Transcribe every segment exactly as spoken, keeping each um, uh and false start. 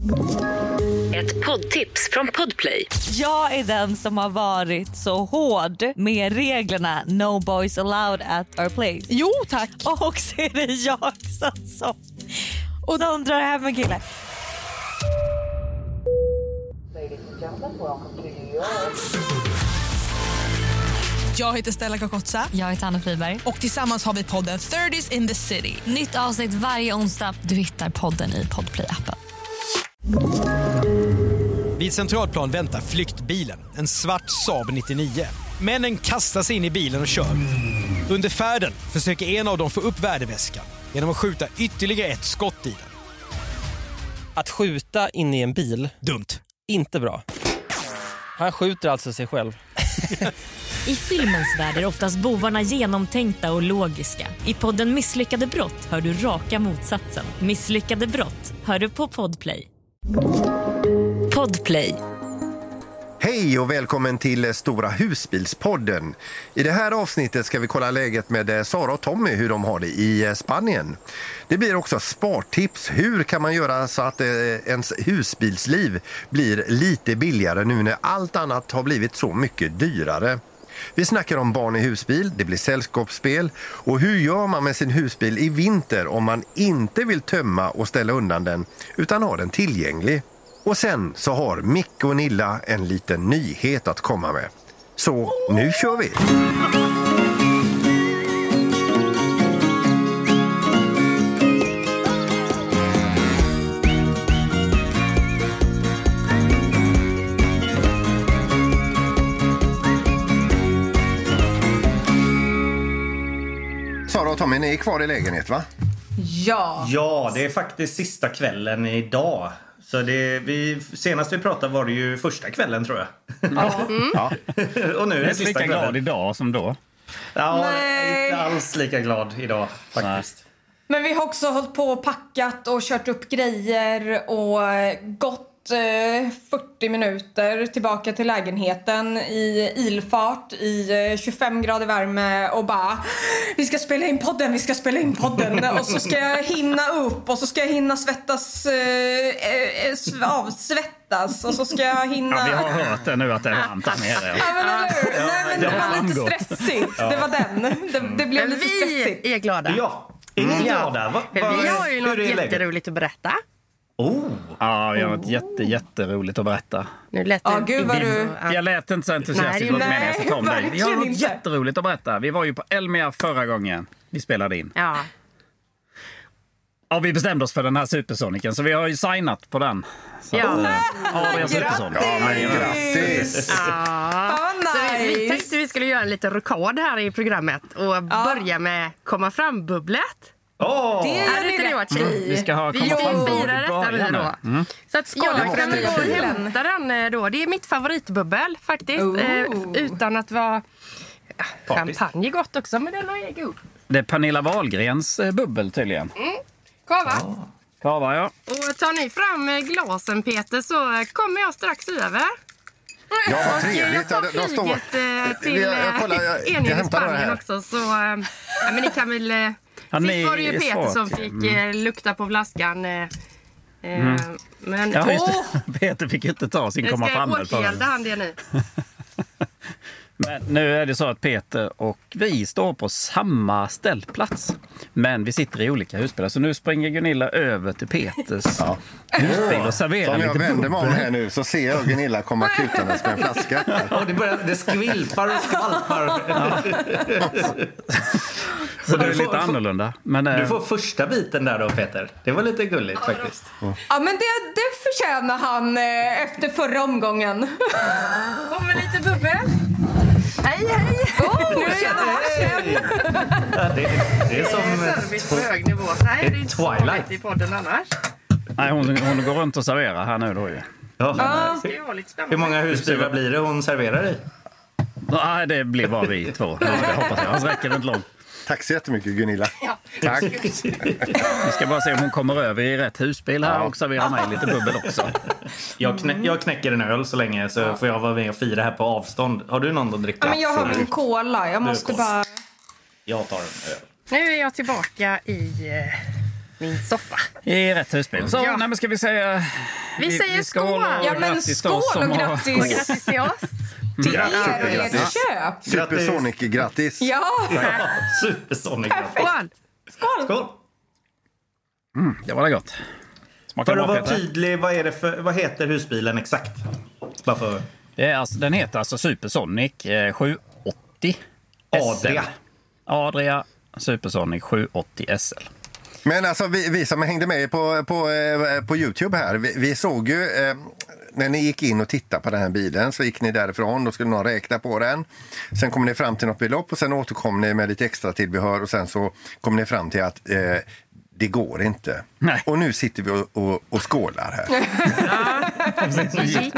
Ett poddtips från Podplay. Jag är den som har varit så hård med reglerna No boys allowed at our place. Jo, tack. Och så är det jag som och de drar hem en kille. Jag heter Stella Kakotsa. Jag heter Anna Friberg. Och tillsammans har vi podden thirties in the city. Nytt avsnitt varje onsdag. Du hittar podden i Podplay-appen. Vid Centralplan väntar flyktbilen, en svart Saab nittionio. Männen kastar sig in i bilen och kör. Under färden försöker en av dem få upp värdeväskan genom att skjuta ytterligare ett skott i den. Att skjuta in i en bil, dumt. Inte bra. Han skjuter alltså sig själv. I filmens värld är oftast bovarna genomtänkta och logiska. I podden Misslyckade brott hör du raka motsatsen. Misslyckade brott hör du på Podplay. Podplay. Hej och välkommen till Stora husbilspodden. I det här avsnittet ska vi kolla läget med Sara och Tommy, hur de har det i Spanien. Det blir också spartips. Hur kan man göra så att ens husbilsliv blir lite billigare nu när allt annat har blivit så mycket dyrare? Vi snackar om barn i husbil, det blir sällskapsspel och hur gör man med sin husbil i vinter om man inte vill tömma och ställa undan den utan har den tillgänglig. Och sen så har Micke och Nilla en liten nyhet att komma med. Så nu kör vi! Sara och Tommy, ni är kvar i lägenhet, va? Ja. Ja, det är faktiskt sista kvällen idag. Så det, vi, senast vi pratade var det ju första kvällen, tror jag. Ja. Mm. Ja. Och nu är det sista lika kvällen. glad idag som då. Ja, Nej. inte alls lika glad idag faktiskt. Nej. Men vi har också hållit på och packat och kört upp grejer och gått eh, fyrtio minuter tillbaka till lägenheten i ilfart i eh, tjugofem grader värme och bara vi ska spela in podden, vi ska spela in podden och så ska jag hinna upp och så ska jag hinna svettas eh, eh, avsvettas och så ska jag hinna... Ja, vi har hört det nu att det är varmt där nere. Ja, men eller hur? Nej, men det, det var lite stressigt. Ja. Det var den. Det, det blev men lite vi stressigt. är glada. Ja, är ni glada? Va, va, vi har ju något jätteroligt att berätta. Oh. Ja, vi har något jätte, jätteroligt att berätta. Nu lät ja, gud vad du... Jag lät inte så entusiastisk mot mig när jag sa om dig. Vi har något inte. jätteroligt att berätta. Vi var ju på Elmia förra gången vi spelade in. Ja. Ja, vi bestämde oss för den här Supersoniken, så vi har ju signat på den. Så ja. Att, ja, det är Supersonik. Ja, men grattis! Ja. Oh, nice. Så vi, vi tänkte vi skulle göra en liten rekord här i programmet och ja. börja med komma fram-bubblet. Oh. Det är det inte varit mm. Vi ska ha vi komma fram firar detta vi då. Mm. Så att jag kan gå och hämta den då. Det är mitt favoritbubbel faktiskt. Oh. Eh, utan att vara ja, champagne gott också, men den är god. Det är Pernilla Wahlgrens eh, bubbel tydligen. Mm. Kava. Oh. Kava, ja. Och tar ni fram glasen, Peter, så kommer jag strax över. Ja, vad trevligt. Jag tar flyget till Enhet i Spanien också. Så, ja, men ni kan väl... Ja, sist var det ju Peter som fick mm. lukta på flaskan. Mm. Men, ja, just det. Peter fick inte ta sin komma fram. Jag ska återgälda han det nu. Men nu är det så att Peter och vi står på samma ställplats. Men vi sitter i olika husbilar. Så nu springer Gunilla över till Peters ja. husbil och serverar lite bubbel. Om jag vänder mig om här nu så ser jag Gunilla komma kutandes med en flaska. Ja, det, börjar, det skvilpar och skvalpar. Ja. Så det är lite annorlunda. Men, du får första biten där då, Peter. Det var lite gulligt ja, faktiskt. Ja, men det, det förtjänar han eh, efter förra omgången. Kommer lite bubbel. Hej, hej! Oh, nu är jag varsen. Ja, det, det är som... Det är service på hög nivå. Nej, det är inte Twilight i podden annars. Nej, hon, hon går runt och serverar här nu då ju. Ja. Ja. Hur många husbilar blir det hon serverar i? Nej, det blir bara vi två. Jag hoppas jag. Annars räcker det inte långt. Tack så jättemycket, Gunilla. Ja. Tack. Vi ska bara se om hon kommer över i rätt husbil här och serverar mig lite bubbel också. Jag, knä, jag knäcker en öl så länge så får jag vara med och fira här på avstånd. Har du någon att dricka? Ja, men jag har min cola. Jag måste bara... Jag tar en öl. Nu är jag tillbaka i min soffa. I rätt husbil. Så, Ja. nej, men ska vi säga... Vi säger skål. och Ja, men grattis till skål oss som och har- grattis. Och grattis till oss. Till er och ert Supergrattis. köp. Supersonic, grattis! Ja, Supersonic. Skål. skål! Skål! Mm, det var det gott. Smakar För att bra, vara Peter. tydlig, vad, är det för, vad heter husbilen exakt? Bara för... Det är alltså, den heter alltså Supersonic eh, sju åttio S L. Adria. Adria Supersonic sju åttio S L. Men alltså vi, vi som hängde med på, på, eh, på YouTube här, vi, vi såg ju eh, när ni gick in och tittade på den här bilen så gick ni därifrån, då skulle någon räkna på den. Sen kom ni fram till något belopp och sen återkom ni med lite extra tillbehör och sen så kom ni fram till att eh, det går inte. Nej. Och nu sitter vi och, och, och skålar här. Det gick.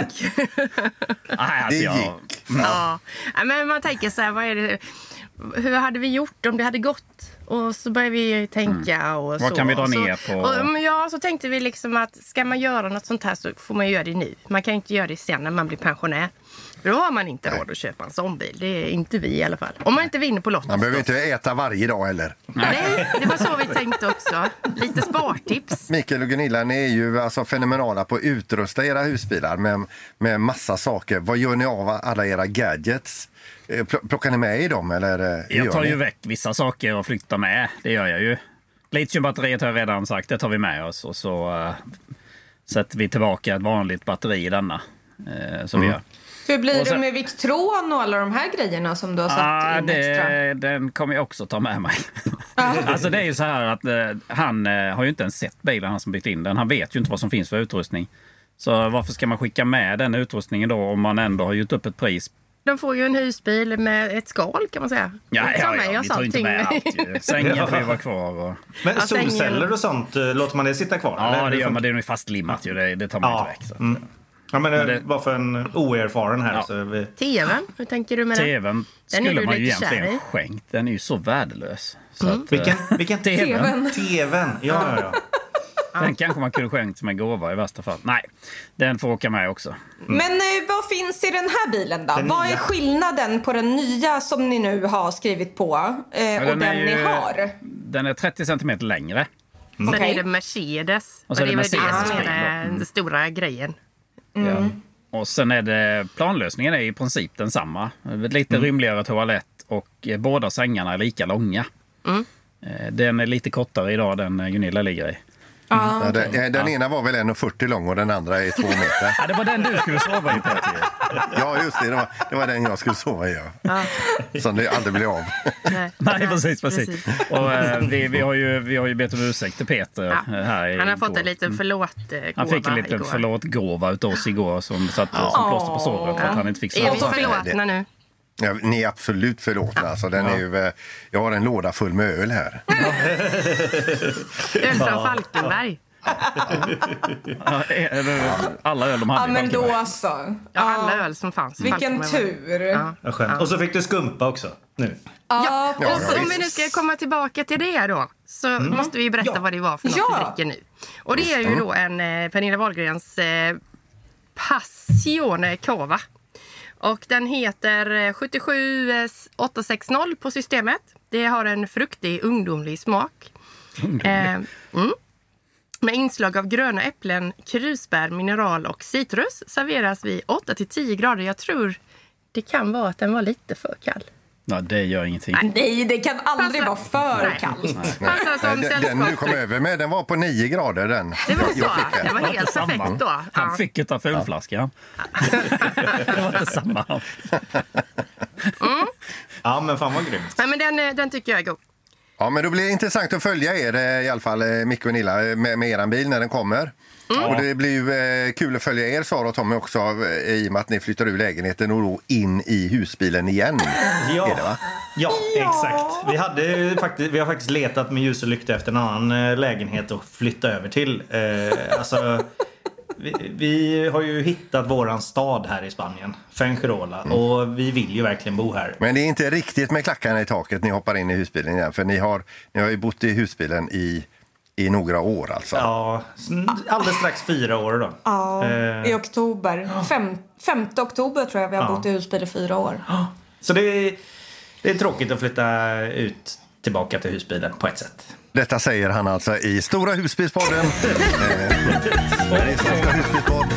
Nej, alltså, Det jag- gick. Ja. Ja, men man tänker så här, vad är det, hur hade vi gjort om det hade gått? Och så börjar vi tänka och så. Vad kan vi dra och så, ner på? Och, men ja, så tänkte vi liksom att ska man göra något sånt här så får man göra det nu. Man kan inte göra det sen när man blir pensionär. För då har man inte råd att köpa en sån bil. Det är inte vi i alla fall. Om man inte vinner på Lotto. Man behöver inte äta varje dag heller. Nej, det var så vi tänkte också. Lite spartips. Mikael och Gunilla, ni är ju alltså fenomenala på att utrusta era husbilar med, med massa saker. Vad gör ni av alla era gadgets? Eh, pl- Plockar ni med i dem? Eller, eh, hur Jag gör tar ni? ju väck vissa saker och flyttar med. Det gör jag ju. Litiumbatteriet har jag redan sagt, det tar vi med oss. Och så uh, sätter vi tillbaka ett vanligt batteri i denna. Uh, som Mm. vi gör. Hur blir Och sen- det med Victron och alla de här grejerna som du har satt Ah, in extra? det, den kommer jag också ta med mig. Alltså det är ju så här att eh, han eh, har ju inte ens sett bilen, han som byggt in den. Han vet ju inte vad som finns för utrustning. Så varför ska man skicka med den utrustningen då om man ändå har gjort upp ett pris? De får ju en husbil med ett skal kan man säga. Ja, Ta ja, med ja, oss vi tar ju inte allting. med allt ju. Sängen får ju vara kvar. Och... Men Ja, sängen- solceller och sånt, eh, låter man det sitta kvar? Ja, eller? det gör man. Det är nog fastlimmat ju. Det, det tar man Ja. inte väck. Så. att- Mm. Ja, men, Men det det- var för en oerfaren här. Ja. Så vi... Tvn, hur tänker du med det? TVn Den är skulle du man ju lite kär egentligen i. skänkt. Den är ju så värdelös. Så att, Vilken? eh, Vilken? TVn. TVn. Ja, ja, ja. Den kanske man kunde skänkt som en gåva i värsta fall. Nej, den får åka med också. Men eh, vad finns i den här bilen då? Den Vad nya. är skillnaden på den nya som ni nu har skrivit på eh, Ja, och den, är ni ju- har? Den är trettio centimeter längre. Sen Okej. är det Mercedes. Och så är det det är väl det Mercedes som är bil då. den stora grejen. Ja. Och sen är det planlösningen är i princip densamma. Lite rymligare toalett och eh, båda sängarna är lika långa. Mm. Eh, Den är lite kortare idag, den eh, Gunilla ligger i. Ah, Ja, den den Ja. ena var väl en komma fyrtio lång och den andra är två meter. Ja, det var den du skulle sova i, Peter. Ja, just det. Det var, det var den jag skulle sova i. Ja. Som det aldrig blev av. Nej, Nej, precis, precis. Och, eh, vi, vi, har ju, vi har ju bett om ursäkt till Peter Ja. eh, här Han har igår. fått en liten förlåt-gåva Han fick en liten igår. förlåt-gåva utav oss igår som satte som plåster på såret för att han inte fick Är vi sova. förlåtna nu? Ja, ni är absolut förlåtna. Alltså, den är ju, eh, jag har en låda full med öl här. Öl från Falkenberg. Ja, eh, alla öl de hade Ja, i men då Falkenberg. alltså. Ja, alla öl som fanns. Vilken Falkenberg. tur. Ja. Ja, skönt. Och så fick du skumpa också nu. Ja, Ja, och så, ja, om vi nu ska komma tillbaka till det då, så måste vi berätta Ja. vad det var för något Ja. vi dricker nu. Och det är ju då en eh, Pernilla Wahlgrens eh, Passione Cava. Och den heter eh, sjuttiosju åttahundrasextio på systemet. Det har en fruktig, ungdomlig smak. Eh, mm. Med inslag av gröna äpplen, krusbär, mineral och citrus serveras vid åtta till tio grader. Jag tror det kan vara att den var lite för kall. Ja, det gör ingenting. Nej, det kan aldrig Passa. vara för Nej. kallt. Passar som Den, den du kom sällskapsdryck. över med, den var på nio grader. Den. Det var så. Jag fick Det den. var helt Samma. perfekt då. Han Ja. fick ett av fulflaskan. Det var inte samma. Ja, men fan vad grymt. Nej, men den, eh, den tycker jag är god. Ja, men då blir det intressant att följa er eh, i alla fall, eh, Micke och Nilla, eh, med, med eran bil när den kommer. Och det blir ju eh, kul att följa er, Sara och Tommy också, eh, i och med att ni flyttar ur lägenheten och då in i husbilen igen. Ja. Är det, va? Ja, exakt. Vi, hade ju faktiskt, vi har faktiskt letat med ljus och lykta efter en annan eh, lägenhet att flytta över till. Eh, alltså, vi, vi har ju hittat våran stad här i Spanien, Fuengirola, och vi vill ju verkligen bo här. Men det är inte riktigt med klackarna i taket ni hoppar in i husbilen igen, för ni har, ni har ju bott i husbilen i, i några år alltså. Ja, alldeles strax fyra år då. Ja, Eh. i oktober. Fem, femte oktober tror jag vi har Ja. bott i husbil i fyra år. Så det är, det är tråkigt att flytta ut tillbaka till husbilen på ett sätt. Detta säger han alltså i Stora husbilspodden. Sveriges största husbilspodd.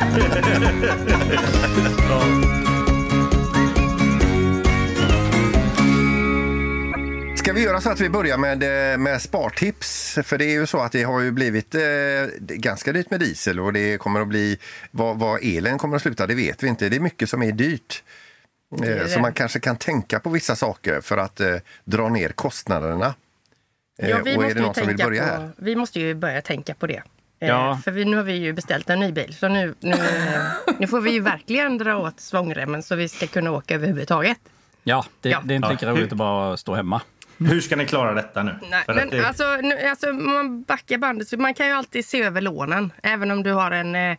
Ska vi göra så att vi börjar med, med spartips? För det är ju så att det har ju blivit eh, ganska dyrt med diesel och det kommer att bli, vad, vad elen kommer att sluta, det vet vi inte. Det är mycket som är dyrt. Eh, så man kanske kan tänka på vissa saker för att eh, dra ner kostnaderna. Eh, ja, vi, och måste är det någon som vill börja på, här? vi måste ju börja tänka på det. Ja. Eh, för vi, nu har vi ju beställt en ny bil. Så nu, nu, nu får vi ju verkligen dra åt svångremmen så vi ska kunna åka överhuvudtaget. Ja, det, Ja. det är inte lika Ja. roligt att bara stå hemma. Hur ska ni klara detta nu? Nej, För men att det- alltså, nu, alltså, om man backar bandet så man kan ju alltid se över lånen. Även om du har en, eh,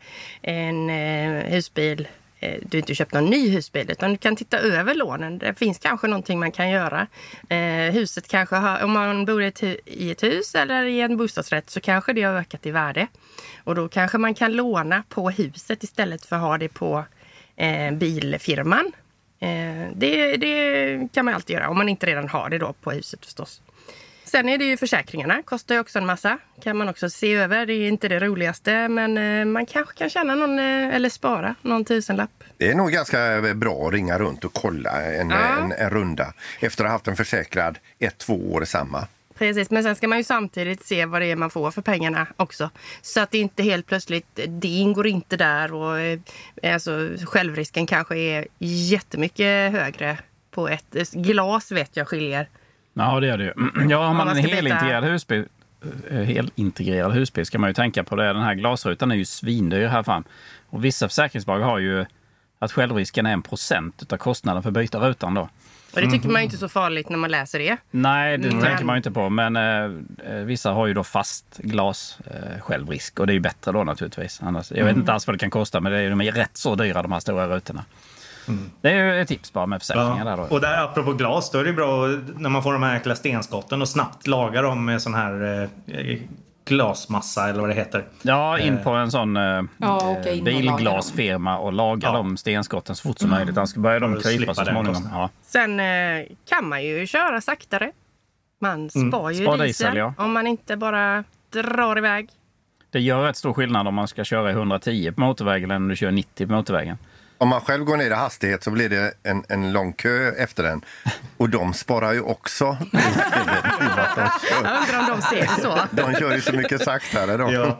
en eh, husbil, eh, du inte köpt någon ny husbil, utan du kan titta över lånen. Det finns kanske någonting man kan göra. Eh, huset kanske har, om man bor i ett, hu- i ett hus eller i en bostadsrätt så kanske det har ökat i värde. Och då kanske man kan låna på huset istället för att ha det på eh, bilfirman. Eh, det, det kan man alltid göra om man inte redan har det då på huset förstås. Sen är det ju försäkringarna, kostar ju också en massa. Kan man också se över, det är inte det roligaste men eh, man kanske kan tjäna någon eh, eller spara någon tusenlapp. Det är nog ganska bra att ringa runt och kolla en, Ja. en, en runda efter att ha haft en försäkrad ett, två år samma. Precis, men sen ska man ju samtidigt se vad det är man får för pengarna också. Så att det inte helt plötsligt, det ingår inte där och eh, alltså, självrisken kanske är jättemycket högre på ett glas vet jag skiljer. Ja, det är det ju. Ja, har man man en ska helintegrerad husbil, eh, helintegrerad husbil ska man ju tänka på det. Den här glasrutan är ju svindyr här fram. Och vissa försäkringsbolag har ju att självrisken är en procent av kostnaden för att byta rutan då. Och det tycker man ju inte så farligt när man läser det. Nej, det Men- tänker man ju inte på. Men eh, vissa har ju då fast glas eh, självrisk. Och det är ju bättre då naturligtvis. Annars, jag vet inte alls vad det kan kosta, men det är, de är rätt så dyra de här stora rutorna. Det är ju ett tips bara med försäkringar där då. Och där apropå glas, då är det bra när man får de här äckliga stenskotten och snabbt laga dem med sån här eh, glasmassa eller vad det heter. Ja, in på en sån eh, Ja, okej, in och bilglasfirma och laga Ja. de stenskotten så fort som möjligt. Annars ska börja För de att krypa slippa så den småningom. kostnaden. Ja. Sen eh, kan man ju köra saktare. Man spar ju Spar diesel, diesel, ja. om man inte bara drar iväg. Det gör rätt stor skillnad om man ska köra i hundratio på motorvägen eller om du kör nittio på motorvägen. Om man själv går ner i hastighet så blir det en, en lång kö efter den. Och de sparar ju också. Jag undrar om de ser det så. De kör ju så mycket saktare då. Ja.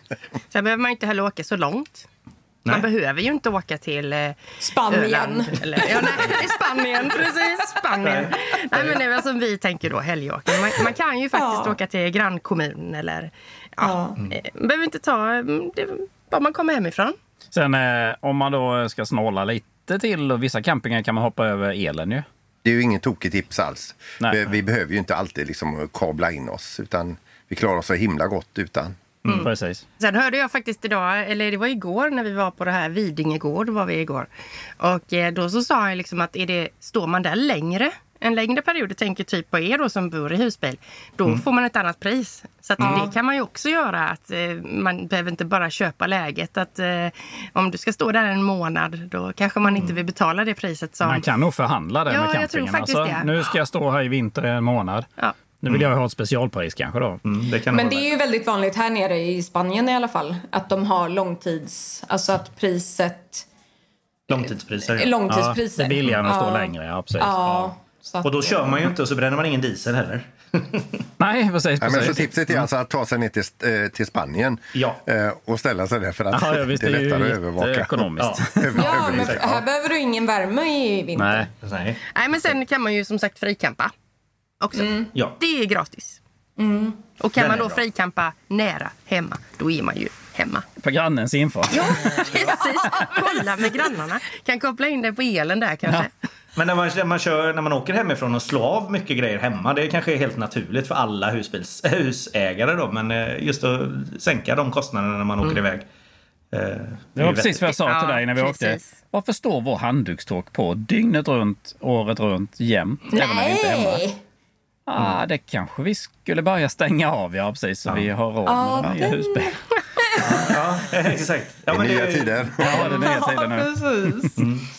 Sen behöver man inte heller åka så långt. Man Nej. behöver ju inte åka till eh, Spanien. Öland. Eller, ja, nej, Spanien, precis. Spanien. Nej, men det är väl som vi tänker då, helgåken. Man, man kan ju faktiskt Ja. åka till grannkommun eller... Ja, eh, man behöver inte ta... mm, Det, bara man kommer hemifrån. Sen eh, om man då ska snåla lite till och vissa campingar kan man hoppa över elen ju. Det är ju ingen tokig tips alls. Nej. Vi, vi behöver ju inte alltid liksom kabla in oss utan vi klarar oss så himla gott utan. Mm. Precis. Sen hörde jag faktiskt idag, eller det var igår när vi var på det här Vidingegård var vi igår. Och eh, då så sa jag liksom att är det, står man där längre, en längre period, jag tänker typ på er då som bor i husbil, då får man ett annat pris. Så att det kan man ju också göra, att eh, man behöver inte bara köpa läget. Att eh, om du ska stå där en månad, då kanske man inte vill betala det priset som... Man kan nog förhandla det Ja, med jag tror campingen. faktiskt det. Nu ska jag stå här i vinter i en månad. Ja. Nu vill jag ha ett specialpris kanske då. Mm, det kan Men vara det är ju väldigt vanligt här nere i Spanien i alla fall. Att de har långtids... Alltså att priset... långtidspriser. Ja. Långtidspriser. Ja, det är billigare än att stå Ja. längre, ja precis. Ja. Så att, Och då kör man ju inte och så bränner man ingen diesel heller. Nej, precis. Ja, men så precis. tipset är alltså att ta sig ner till, eh, till Spanien Ja. eh, och ställa sig där för att Ja, ja, visst, det är det är ju lättare att övervaka. jätteekonomiskt. Över- Ja, men övervaka. här behöver du ingen värme i vinter. Nej. Nej. Nej, men sen kan man ju som sagt fricampa också. Ja. Det är gratis. Och kan Den man är då bra. fricampa nära hemma, då är man ju hemma. På grannens info. Ja, precis. Kolla med grannarna. Kan koppla in det på elen där kanske. Men när man, när, man kör, när man åker hemifrån och slår av mycket grejer hemma, det kanske är helt naturligt för alla husbils, husägare då, men eh, just att sänka de kostnaderna när man åker iväg. Eh, Det var precis vad jag sa till Ja, dig när vi precis. åkte. Varför står vår handdukstork på dygnet runt, året runt, jämt? Även när vi inte är hemma? Nej! Ah, det kanske vi skulle börja stänga av, ja precis, så vi har råd Ja, med varje den- husbil. Ja, exakt. Ja, Det är men nya det- tider. Ja, det är nya tider nu. Precis.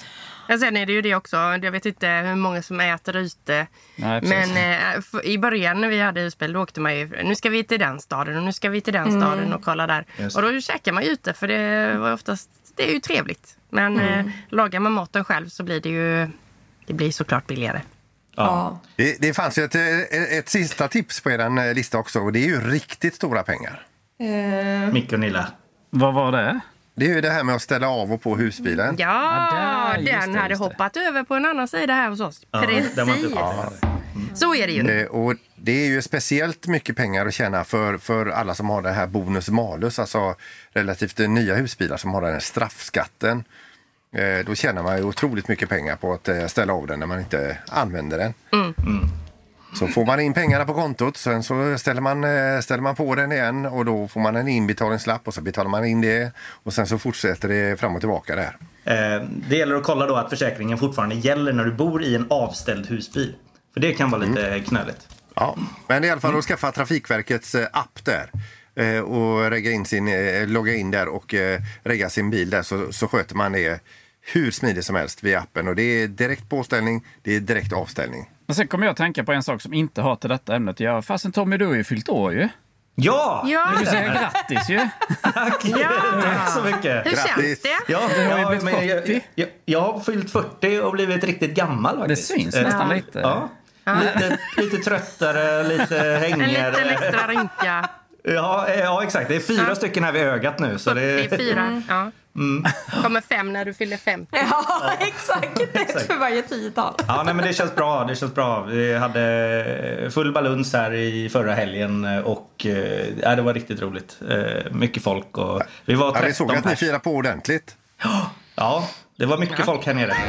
Ja, sen är det ju det också. Jag vet inte hur många som äter ute. Nej, men eh, för, i början när vi hade husbil, då åkte man ju, nu ska vi till den staden och nu ska vi till den mm. staden och kolla där. Just. Och då käkar man ju ute, för det var oftast, det är ju trevligt. Men mm. eh, lagar man maten själv så blir det ju, det blir såklart billigare. Ja. Det, det fanns ju ett, ett, ett sista tips på er lista också, och det är ju riktigt stora pengar. Uh. Micke och Nilla. Vad var det? Det är ju det här med att ställa av och på husbilen. Ja, ja där, den det, hade hoppat över på en annan sida här hos oss. Ja, precis. Ja. Så är det ju. Eh, och det är ju speciellt mycket pengar att tjäna för, för alla som har det här bonus malus, alltså relativt nya husbilar som har den här straffskatten. Eh, då tjänar man ju otroligt mycket pengar på att eh, ställa av den när man inte använder den. Mm. Mm. Så får man in pengarna på kontot, sen så ställer man, ställer man på den igen och då får man en inbetalningslapp och så betalar man in det och sen så fortsätter det fram och tillbaka där. Eh, det gäller att kolla då att försäkringen fortfarande gäller när du bor i en avställd husbil. För det kan vara lite mm. knöligt. Ja, men i alla fall mm. att skaffa Trafikverkets app där eh, och regga in sin, eh, logga in där och eh, regga sin bil där, så, så sköter man det hur smidigt som helst via appen. Och det är direkt påställning, det är direkt avställning. Men sen kommer jag att tänka på en sak som inte har till detta ämnet. Ja, fastän Tommy, du har ju fyllt år ju. Ja! Ja! Du säger grattis ju. Tack! Ja. Tack så mycket. Hur känns det? Ja, du har ju ja, blivit men jag, fyrtio. jag, jag har fyllt fyrtio och blivit riktigt gammal faktiskt. Det syns nästan ja. lite. Ja. Ja. Lite, lite tröttare, lite hängigare. En liten extra rynka. Ja, ja, exakt. Det är fyra ja. stycken här vid ögat nu. Så det är, det är fyra, mm. ja. Mm. Kommer fem när du fyller femtio. Ja, exakt. Ett för varje tiotal. Ja, nej, men det känns bra. Det känns bra. Vi hade full baluns här i förra helgen och ja, det var riktigt roligt. Mycket folk och vi var tretton ja, vi såg att ni firade på ordentligt. Ja, det var mycket ja. folk här nere.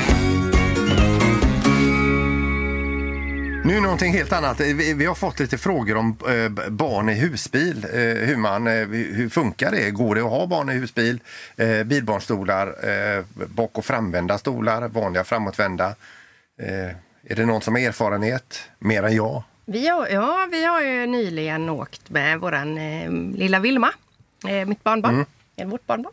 Nu någonting helt annat. Vi, vi har fått lite frågor om eh, barn i husbil. Eh, hur, man, eh, hur funkar det? Går det att ha barn i husbil? Eh, bilbarnstolar, eh, bak- och framvända stolar, vanliga framåtvända. Eh, är det någon som har erfarenhet? Mer än jag? Vi har, ja, vi har ju nyligen åkt med våran eh, lilla Vilma. Eh, mitt barnbarn. Mm. Eller vårt barnbarn.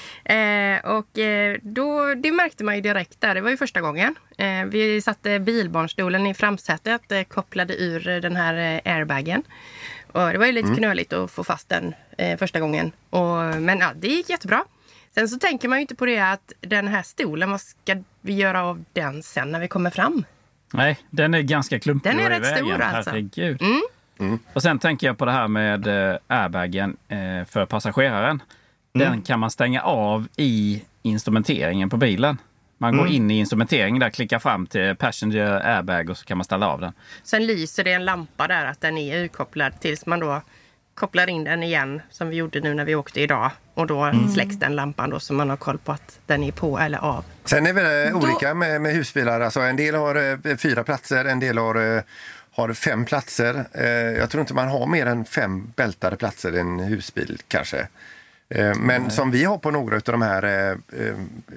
Eh, och eh, då, det märkte man ju direkt där. Det var ju första gången. Eh, vi satte bilbarnstolen i framsätet, eh, kopplade ur den här eh, airbagen. Och det var ju lite mm. knöligt att få fast den eh, första gången. Och, men ja, det gick jättebra. Sen så tänker man ju inte på det att den här stolen, vad ska vi göra av den sen när vi kommer fram? Nej, den är ganska klumpig. Den är rätt vägen. Stor alltså. Herregud. Mm. Mm. Och sen tänker jag på det här med eh, airbagen eh, för passageraren. Den mm. kan man stänga av i instrumenteringen på bilen. Man mm. går in i instrumenteringen där, klickar fram till passenger airbag och så kan man ställa av den. Sen lyser det en lampa där att den är utkopplad tills man då kopplar in den igen som vi gjorde nu när vi åkte idag. Och då mm. släcks den lampan då så man har koll på att den är på eller av. Sen är det då... olika med, med husbilar. Alltså en del har eh, fyra platser, en del har... Eh, har fem platser. Eh, jag tror inte man har mer än fem bältade platser i en husbil kanske. Men Nej. som vi har på några av de här eh,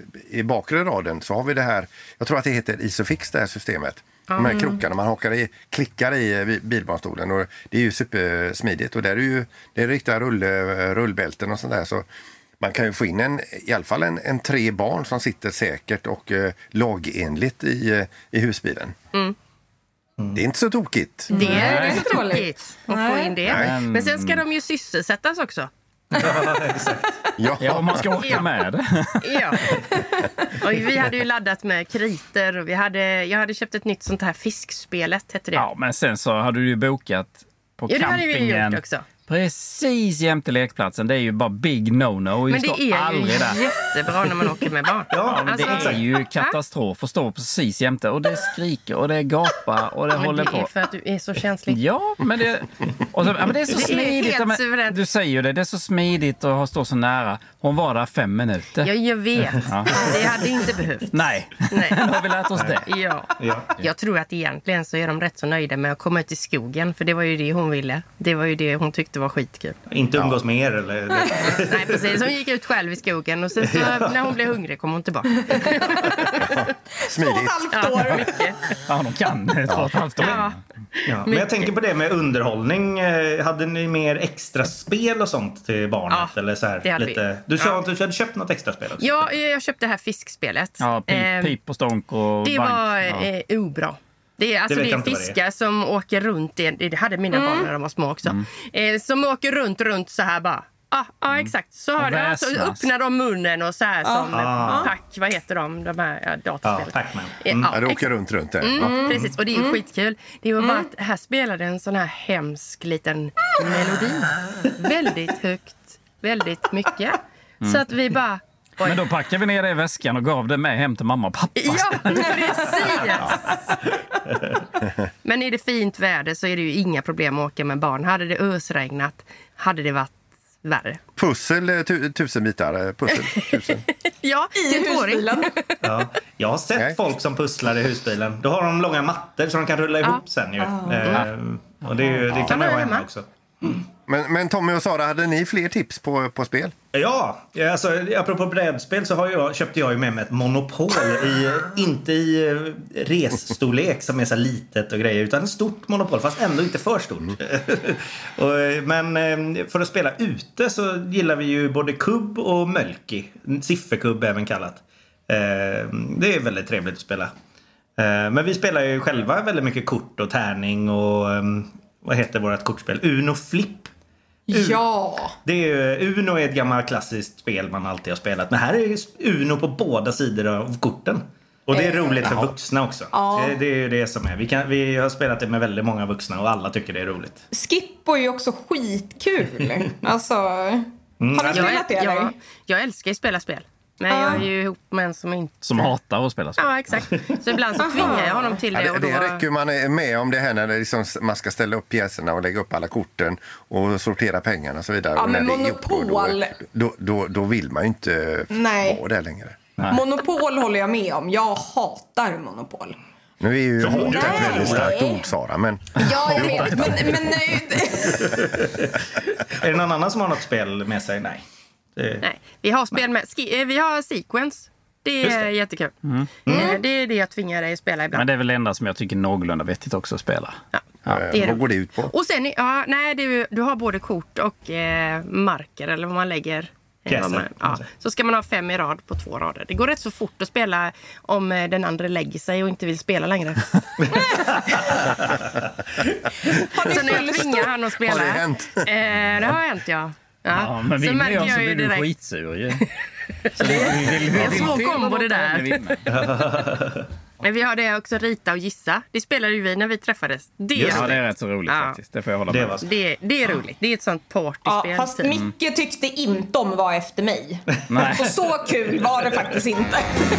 i bakre raden så har vi det här, jag tror att det heter Isofix, det här systemet. Mm. De här krokarna man hakar i, klickar i bilbarnstolen och det är ju supersmidigt och där är ju det är riktiga rull, rullbälten och sånt där, så man kan ju få in en, i alla fall en, en tre barn som sitter säkert och eh, lagenligt i, i husbilen. Mm. Mm. Det är inte så tokigt. Det är inte så tokigt att få in det. Nej. Men sen ska de ju sysselsättas också. Ja, exakt. Ja. Ja, om man ska åka ja. med. Ja. Och vi hade ju laddat med kriter och vi hade, jag hade köpt ett nytt sånt här fiskspelet, hette det. Ja, men sen så hade du ju bokat på ja, campingen. Ja, det hade vi gjort också. Precis jämte lekplatsen. Det är ju bara big no-no. Men det är ju där. jättebra när man åker med barn. Ja, men alltså, det är ju katastrof att stå precis jämte. Och det skriker och det gapar och det men håller det på. Det är för att du är så känslig. Ja, men det, och så, ja, men det är så det smidigt. Är helt men, du säger ju det, det är så smidigt att stå så nära. Hon var där fem minuter. Ja, jag vet. Ja. Det hade inte behövt. Nej, Nej. Nu har vi lärt oss det. Ja. Ja. Jag tror att egentligen så är de rätt så nöjda med att komma ut i skogen. För det var ju det hon ville. Det var ju det hon tyckte var skitkul. Inte umgås ja. med er eller? Nej, precis. Hon gick ut själv i skogen och sen så när hon blev hungrig kom hon tillbaka. Smidigt. Två och ett halvt år. Ja, mycket. Ja, de kan. Två och ett halvt år. Ja. Ja, men jag tänker på det med underhållning. Hade ni mer extra spel och sånt till barnet? Ja, eller så här, det hade lite... vi. Du sa Ja. att du hade köpt något extra spel också. Ja, jag köpte det här fiskspelet. Ja, pip, Eh, pip och stånk och Det bank. var Ja. eh, obra. Det är, alltså, Det vet det jag är inte vad det är. fiskar som åker runt. Det, det hade mina Mm. barn när de var små också. Eh, som åker runt, runt så här bara. Ja, ah, ah, exakt. Så, har det, så väsnas. öppnar de munnen och så här som Ah. Pac, vad heter de, de här ja, Ja, dataspelen. Pac-Man. Eh, Mm. ja, Ja, det åker exakt. runt runt där. Mm, Ja. precis, och det är ju skitkul. Det var bara att här spelade en sån här hemsk liten melodi. Väldigt högt, väldigt mycket. Så att vi bara... Oj. Men då packade vi ner det i väskan och gav det med hem till mamma och pappa. Ja, precis! Men är det fint väder så är det ju inga problem att åka med barn. Hade det ösregnat hade det varit värre. Pussel, eh, tu, tusen bitar. eh, Pussel, tusen. Ja, I husbilen. Ja. Jag har sett Nej. folk som pusslar i husbilen. Då har de långa mattor så de kan rulla ihop sen ju. Eh, och det, är ju- det kan man ju ha hemma också. Men, men Tommy och Sara, hade ni fler tips på, på spel? Ja, alltså, apropå brädspel så har jag, köpte jag ju med mig ett Monopol. I, inte i eh, resstorlek som är så litet och grejer, utan ett stort Monopol, fast ändå inte för stort. och, eh, men eh, för att spela ute så gillar vi ju både kubb och mölki. Sifferkubb även kallat. Eh, det är väldigt trevligt att spela. Eh, men vi spelar ju själva väldigt mycket kort och tärning och eh, vad heter vårt kortspel? Uno Flip. Ja. Det är ju, Uno är ett gammalt klassiskt spel man alltid har spelat. Men här är Uno på båda sidor av korten. Och det är roligt för vuxna också. Ja. Det, det är ju det som är. Vi, kan, vi har spelat det med väldigt många vuxna och alla tycker det är roligt. Skippo är ju också skitkul. Alltså, har ni Jag, spelat det eller? jag, jag älskar ju att spela spel. Men jag är ju ihop med en som inte... Som hatar att spela spel. Ja, exakt. Så ibland så tvingar jag honom till det. Ja, Och det, då... det räcker man är med om det här när det liksom, man ska ställa upp pjäserna och lägga upp alla korten och sortera pengarna och så vidare. Ja, och när men det är gjort, Monopol- då, då, då, då vill man ju inte Nej. vara där längre. Monopol håller jag med om. Jag hatar Monopol. Nu är ju hat ett Nej. väldigt starkt ord, Sara, men... Ja, jag vet. Men, men nej. Är det någon annan som har något spel med sig? Nej. Det... Nej, vi har spel med... Ski... Vi har Sequence. Det Just är det. jättekul. Mm. Eh, Det är det jag tvingar dig att spela ibland. Men det är väl det enda som jag tycker någorlunda vettigt också att spela. Ja. Ja, det är vad det. går det ut på? Och sen, ja, nej, du, du har både kort och eh, marker eller vad man lägger. eh, Pjäser, vad man, kan man ja. säga. Så ska man ha fem i rad på två rader. Det går rätt så fort att spela om eh, den andra lägger sig och inte vill spela längre. Så nu jag tvingar han att spela. Har det hänt? Eh, det har hänt, ja. Ja, Ja, men så vinner märker jag så ju blir du direkt. skitsur ju. Så vi, vi vill, Det är en svår kombo det där. där. Men vi har det också, rita och gissa. Det spelade ju vi när vi träffades. Det är, Just Ja, roligt. det är rätt så roligt Ja. faktiskt. Det får jag hålla Det med var om. det, det är roligt. Det är ett sånt partyspel. Ja, fast typ. Micke tyckte inte om var efter mig. Nej. Så så kul var det faktiskt inte.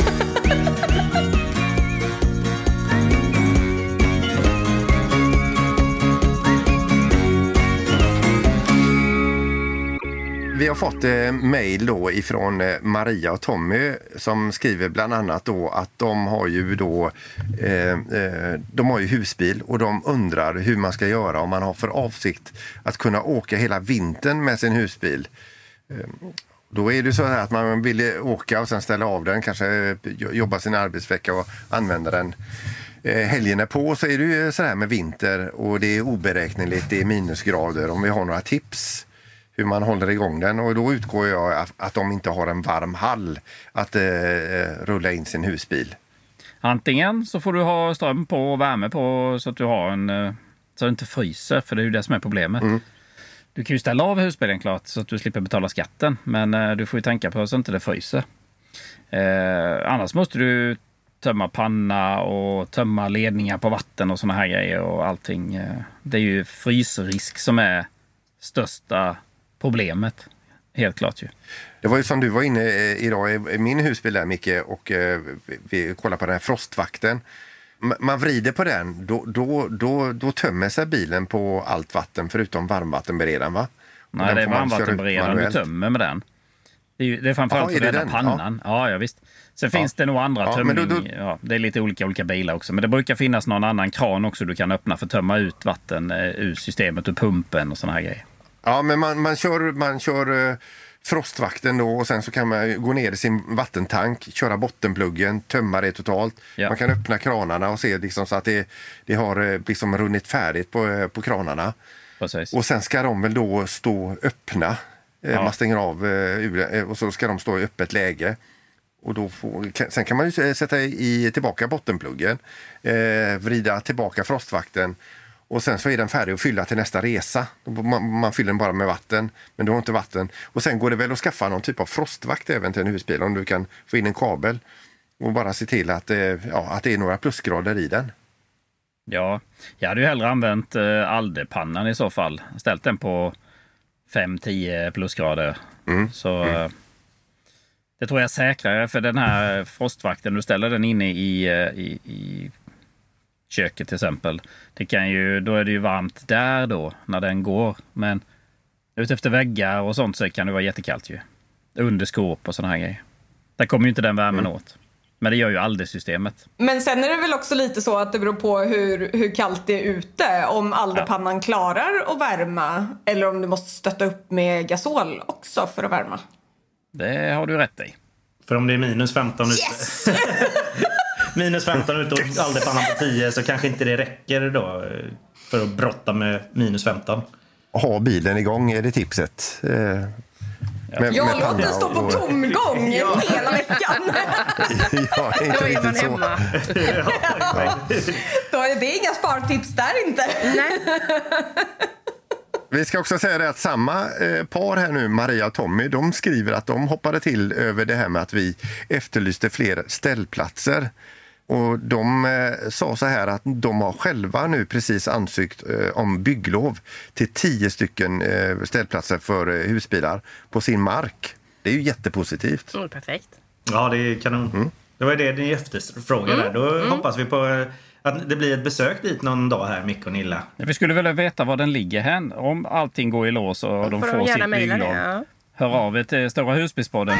Vi har fått eh, mejl då ifrån eh, Maria och Tommy som skriver bland annat då att de har ju då eh, eh, de har ju husbil och de undrar hur man ska göra om man har för avsikt att kunna åka hela vintern med sin husbil. Eh, då är det så här att man vill åka och sen ställa av den, kanske eh, jobba sin arbetsvecka och använda den. Eh, helgen är på, så är det ju så här med vinter och det är oberäkneligt, det är minusgrader. Om vi har några tips hur man håller igång den, och då utgår jag att, att de inte har en varm hall att eh, rulla in sin husbil. Antingen så får du ha ström på och värme på så att du har en eh, så att du inte fryser, för det är ju det som är problemet. Mm. Du kan ju ställa av husbilen klart så att du slipper betala skatten, men eh, du får ju tänka på så att inte det fryser. Eh, annars måste du tömma panna och tömma ledningar på vatten och såna här grejer och allting. Eh, det är ju frysrisk som är största problemet, helt klart ju. Det var ju som du var inne eh, idag i min husbil där, Micke, och eh, vi, vi kollar på den här frostvakten. M- man vrider på den, då, då, då, då tömmer sig bilen på allt vatten förutom varmvattenberedaren, va? Och Nej, den det är får man köra ut varmvattenberedaren du manuellt. tömmer med den. Det är, ju, det är framförallt Jaha, för är att det rädda den? pannan. Ja, ja visst. Sen Ja. finns det nog andra Ja, tömning. men då- då- Ja, det är lite olika olika bilar också. Men det brukar finnas någon annan kran också du kan öppna för att tömma ut vatten eh, ur systemet, ur pumpen och såna här grejer. Ja, men man, man kör, man kör frostvakten då, och sen så kan man gå ner i sin vattentank, köra bottenpluggen, tömma det totalt. Ja. Man kan öppna kranarna och se liksom så att det, det har liksom runnit färdigt på, på kranarna. Precis. Och sen ska de väl då stå öppna. Ja. Man stänger av och så ska de stå i öppet läge. Och då får, sen kan man ju sätta i tillbaka bottenpluggen, eh, vrida tillbaka frostvakten, och sen så är den färdig att fylla till nästa resa. Man, man fyller den bara med vatten, men du har inte vatten. Och sen går det väl att skaffa någon typ av frostvakt även till en husbil, om du kan få in en kabel och bara se till att, eh, ja, att det är några plusgrader i den. Ja, jag hade ju hellre använt eh, aldepannan i så fall. Ställt den på fem till tio plusgrader. Mm. Så mm. Eh, det tror jag är säkrare, för den här frostvakten, du ställer den inne i, i, i köket till exempel. Det kan ju, då är det ju varmt där då när den går. Men ut efter väggar och sånt så kan det vara jättekallt ju. Under skåp och såna här grejer. Där kommer ju inte den värmen mm. åt. Men det gör ju aldesystemet. Men sen är det väl också lite så att det beror på hur, hur kallt det är ute. Om aldepannan ja. klarar att värma, eller om du måste stötta upp med gasol också för att värma. Det har du rätt i. För om det är minus femton yes! ute minus femton ute och aldepannan på tio, så kanske inte det räcker då för att brotta med minus femton. Ha bilen igång är det tipset. Eh, med, jag med låter stå på och... tomgång ja. hela veckan. Ja, inte då är man så. hemma. Ja. Då är det inga spartips där inte. Nej. Vi ska också säga det att samma eh, par här nu, Maria och Tommy, de skriver att de hoppade till över det här med att vi efterlyste fler ställplatser. Och de eh, sa så här att de har själva nu precis ansökt eh, om bygglov till tio stycken eh, ställplatser för eh, husbilar på sin mark. Det är ju jättepositivt. Mm, perfekt. Ja, det är kanon. Mm. Det var det ni efterfrågade mm. där. Då mm. hoppas vi på att det blir ett besök dit någon dag här, Micke och Nilla. Vi skulle vilja veta var den ligger här. Om allting går i lås och de får, får de sitt bygglov. Ja. Hör av er till Stora Husbilspodden.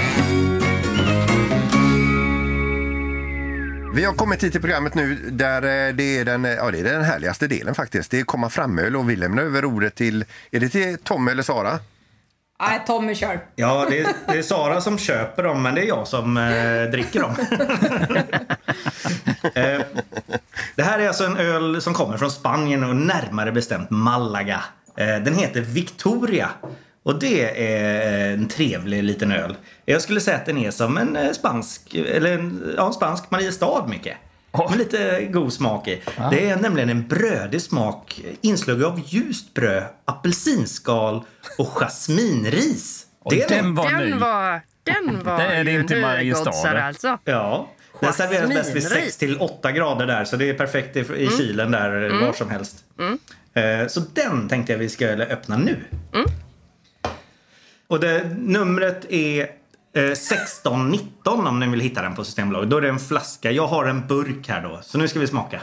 Vi har kommit hit till programmet nu där det är den, ja, det är den härligaste delen faktiskt. Det är komma framöl, och vi lämnar över ordet till, är det till Tom eller Sara? Nej, Tommy kör. Ja, det är, det är Sara som köper dem, men det är jag som eh, dricker dem. eh, det här är alltså en öl som kommer från Spanien och närmare bestämt Malaga. Eh, den heter Victoria. Och det är en trevlig liten öl. Jag skulle säga att den är som en spansk, eller en, ja, en spansk Mariestad, mycket. Oh. Med lite god smak i. Ah. Det är nämligen en brödig smak, inslag av ljust bröd, apelsinskal och jasminris. Och det den var den ny. Var, den var det är det ju inte Mariestad alltså. Ja. Den serveras bäst vid sex till åtta grader där, så det är perfekt i, i mm. kylen där, mm. var som helst. Mm. Så den tänkte jag vi ska öppna nu. Mm. Och det, numret är eh, sexton nitton om ni vill hitta den på Systembolaget. Då är det en flaska. Jag har en burk här då. Så nu ska vi smaka.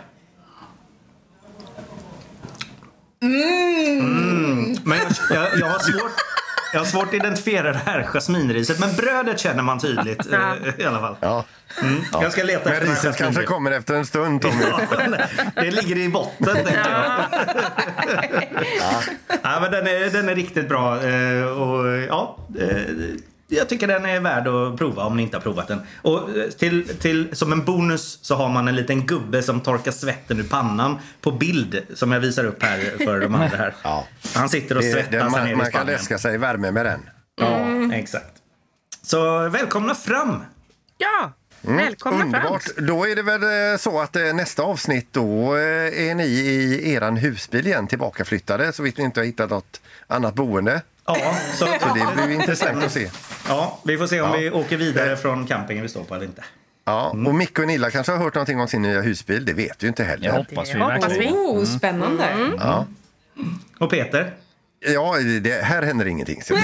Mm. Mm. Men jag, jag, jag, har svårt, jag har svårt att identifiera det här jasminriset. Men brödet känner man tydligt eh, i alla fall. Ja. Mm. Ja. Jag ska leta efter. Men riset kanske kommer efter en stund, Tommy. Ja, det ligger i botten, tänker jag. Ja. Ja, men den är, den är riktigt bra. Och ja, jag tycker den är värd att prova om ni inte har provat den. Och till, till, som en bonus så har man en liten gubbe som torkar svetten ur pannan på bild, som jag visar upp här för de andra här. Ja. Han sitter och svettas det, det, man, ner i man kan läska sig i värme med den. Mm. Ja, exakt. Så välkomna fram! Ja! Mm, välkomna underbart. fram. Då är det väl så att nästa avsnitt då är ni i eran husbil igen tillbakaflyttade, så vitt ni inte har hittat något annat boende. Ja, så, så det blir intressant att se. Ja, vi får se om ja. vi åker vidare från campingen vi står på eller inte. Ja, och Micke och Nilla kanske har hört någonting om sin nya husbil. Det vet vi inte heller. Jag hoppas vi hoppas verkligen. Oh, spännande. Mm. Ja. Och Peter? Ja, det, här händer ingenting. Så,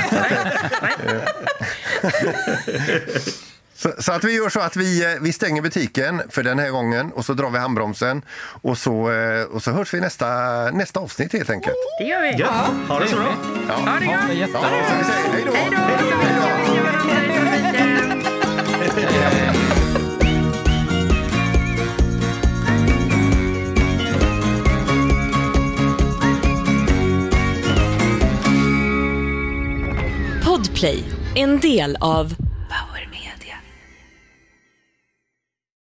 så, så att vi gör så att vi, vi stänger butiken för den här gången, och så drar vi handbromsen, och så, och så hörs vi nästa, nästa avsnitt helt enkelt. Det gör vi. Ja, ja. Ha det så bra. Ja, ha det gott. Ha det jättebra. Ja, så vi säger hej då. Hej då. Hej då. Podplay, en del av